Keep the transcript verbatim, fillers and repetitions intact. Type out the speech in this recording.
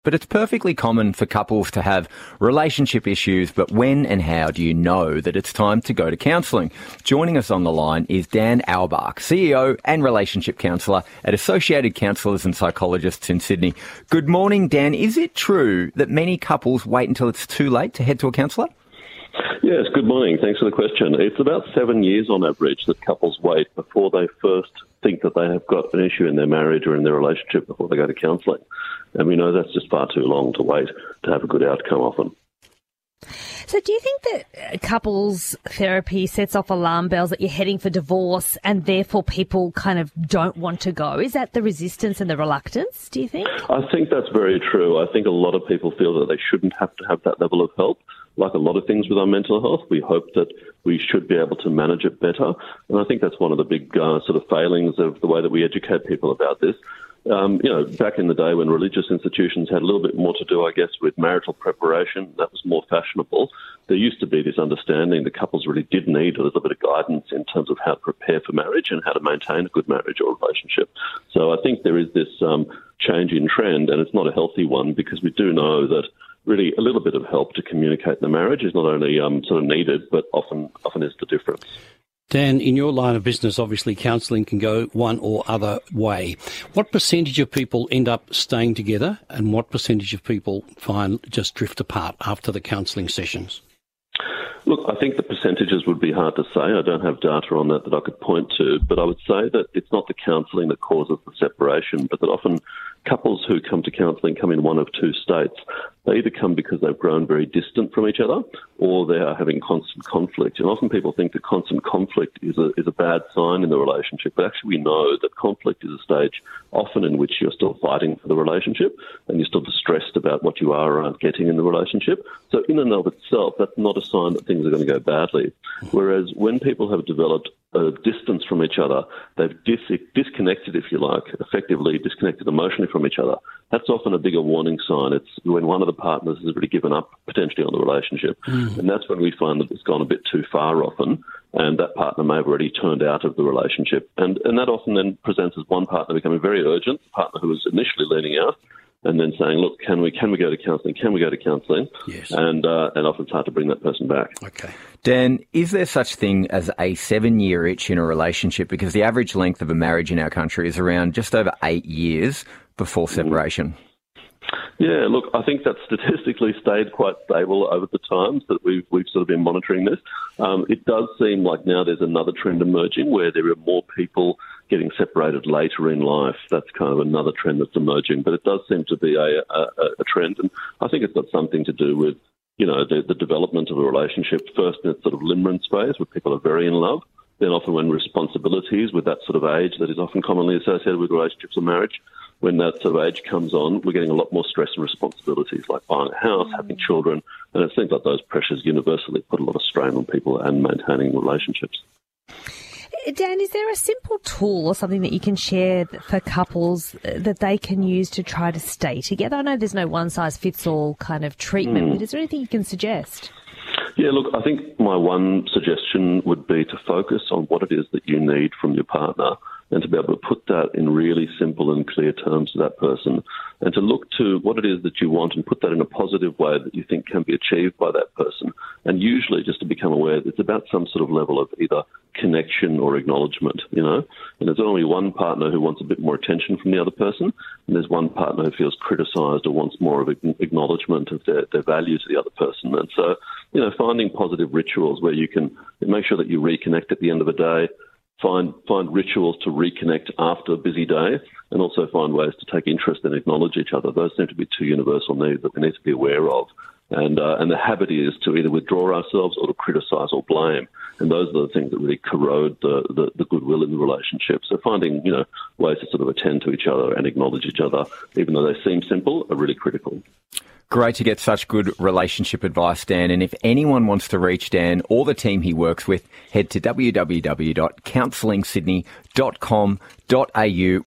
But it's perfectly common for couples to have relationship issues, but when and how do you know that it's time to go to counselling? Joining us on the line is Dan Auerbach, C E O and relationship counsellor at Associated Counsellors and Psychologists in Sydney. Good morning, Dan. Is it true that many couples wait until it's too late to head to a counsellor? Yes, good morning. Thanks for the question. It's about seven years on average that couples wait before they first think that they have got an issue in their marriage or in their relationship before they go to counselling. And we know that's just far too long to wait to have a good outcome often. So do you think that couples therapy sets off alarm bells that you're heading for divorce and therefore people kind of don't want to go? Is that the resistance and the reluctance, do you think? I think that's very true. I think a lot of people feel that they shouldn't have to have that level of help. Like a lot of things with our mental health, we hope that we should be able to manage it better. And I think that's one of the big uh, sort of failings of the way that we educate people about this. Um, you know, back in the day when religious institutions had a little bit more to do, I guess, with marital preparation, that was more fashionable. There used to be this understanding that couples really did need a little bit of guidance in terms of how to prepare for marriage and how to maintain a good marriage or relationship. So I think there is this um, change in trend, and it's not a healthy one because we do know that really a little bit of help to communicate in the marriage is not only um, sort of needed, but often often is the difference. Dan, in your line of business, obviously counselling can go one or other way. What percentage of people end up staying together and what percentage of people find just drift apart after the counselling sessions? Look, I think the percentages would be hard to say. I don't have data on that that I could point to, but I would say that it's not the counselling that causes the separation, but that often couples who come to counselling come in one of two states. They either come because they've grown very distant from each other or they are having constant conflict. And often people think that constant conflict is a, is a bad sign in the relationship, but actually we know that conflict is a stage often in which you're still fighting for the relationship and you're still distressed about what you are or aren't getting in the relationship. So in and of itself, that's not a sign that things are going to go badly. Whereas when people have developed a distance from each other, they've dis- disconnected, if you like, effectively disconnected emotionally from each other, that's often a bigger warning sign. It's when one of the partners has already given up potentially on the relationship. Mm. And that's when we find that it's gone a bit too far often, and that partner may have already turned out of the relationship. And, and that often then presents as one partner becoming very urgent, the partner who was initially leaning out, and then saying, look, can we can we go to counselling? Can we go to counselling? Yes. And uh, and often it's hard to bring that person back. Okay. Dan, is there such thing as a seven-year itch in a relationship? Because the average length of a marriage in our country is around just over eight years before separation. Yeah, look, I think that statistically stayed quite stable over the times that we've, we've sort of been monitoring this. Um, it does seem like now there's another trend emerging where there are more people getting separated later in life. That's kind of another trend that's emerging, but it does seem to be a, a, a trend. And I think it's got something to do with, you know, the, the development of a relationship, first in its sort of limerence phase where people are very in love, then often when responsibilities with that sort of age that is often commonly associated with relationships or marriage, when that sort of age comes on, we're getting a lot more stress and responsibilities like buying a house, having children, and it seems like those pressures universally put a lot of strain on people and maintaining relationships. Dan, is there a simple tool or something that you can share for couples that they can use to try to stay together? I know there's no one-size-fits-all kind of treatment, mm. but is there anything you can suggest? Yeah, look, I think my one suggestion would be to focus on what it is that you need from your partner and to be able to put that in really simple and clear terms to that person and to look to what it is that you want and put that in a positive way that you think can be achieved by that person. And usually just to become aware that it's about some sort of level of either connection or acknowledgement, you know. And there's only one partner who wants a bit more attention from the other person, and there's one partner who feels criticised or wants more of acknowledgement of their, their value to the other person. And so, you know, finding positive rituals where you can make sure that you reconnect at the end of the day, Find find rituals to reconnect after a busy day, and also find ways to take interest and acknowledge each other. Those seem to be two universal needs that we need to be aware of. And uh, and the habit is to either withdraw ourselves or to criticise or blame. And those are the things that really corrode the, the, the goodwill in the relationship. So finding, you know, ways to sort of attend to each other and acknowledge each other, even though they seem simple, are really critical. Great to get such good relationship advice, Dan. And if anyone wants to reach Dan or the team he works with, head to w w w dot counselling sydney dot com dot a u.